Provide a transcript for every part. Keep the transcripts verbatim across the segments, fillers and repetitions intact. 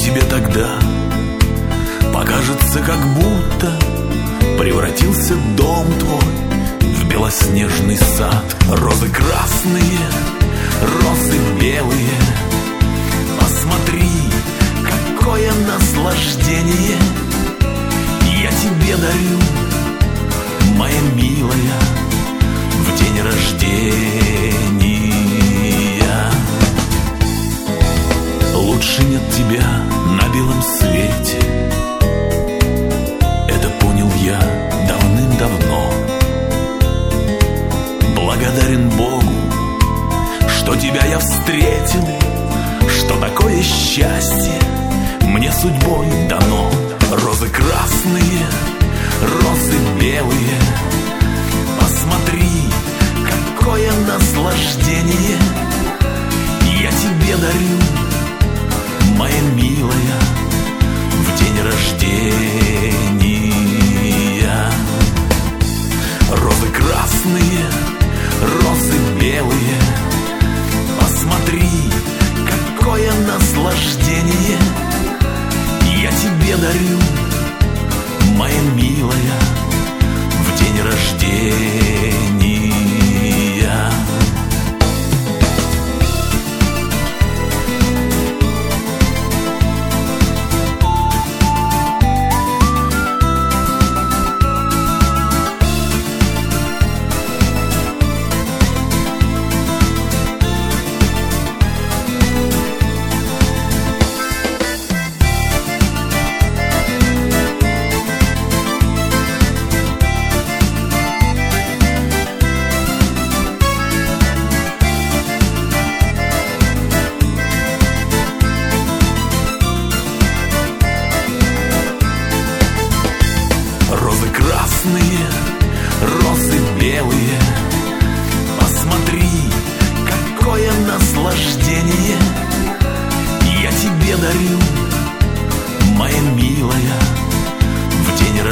тебе тогда покажется, как будто превратился дом твой в белоснежный сад. Розы красные, розы белые, посмотри, какое наслаждение я тебе дарю, моя милая, в день рождения. Лучше нет тебя на белом свете, это понял я давным-давно. Благодарен Богу, что тебя я встретил, что такое счастье мне судьбой дано. Розы красные, розы белые, посмотри, какое наслаждение я тебе дарю, моя милая, в день рождения. Розы красные, розы белые, посмотри, какое наслаждение я тебе дарю, моя милая, в день рождения. Красные, розы белые, посмотри, какое наслаждение я тебе дарю, моя милая, в день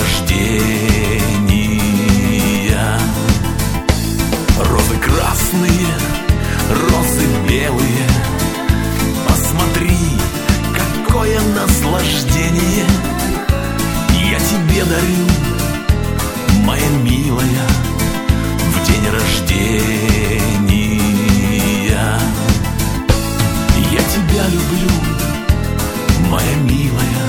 рождения. Розы красные, розы белые, посмотри, какое наслаждение я тебе дарю, моя милая, в день рождения. Я тебя люблю, моя милая,